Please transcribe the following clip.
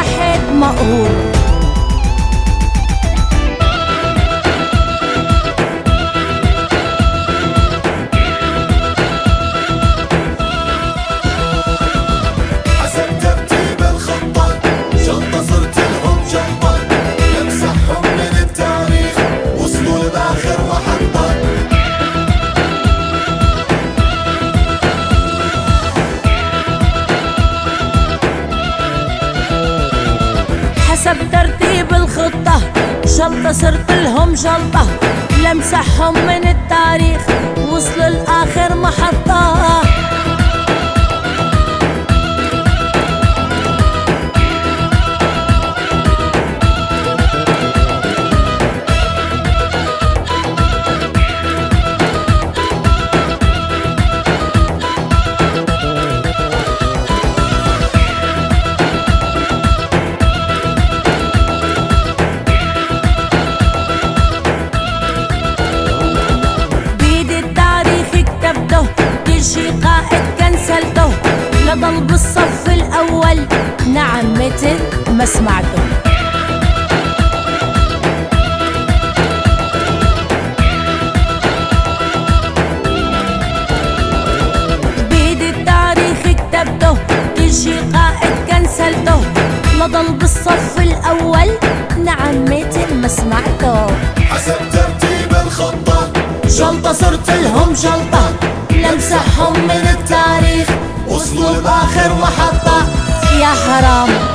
واحد مقهور. حسب ترتيب الخطة شلطة صرت لهم جلطة، لمسحهم من التاريخ وصلوا لآخر محطة. كل شي قائد كنسلته، لضل بالصف الأول نعم مثل ما سمعته. بيد التاريخ كتبته، كل شي قائد كنسلته، لضل بالصف الأول نعم مثل ما سمعته. حسب ترتيب الخطة جلطة صرت لهم جلطة، لمسحهم من التاريخ وصلوا بآخر محطة. يا حرام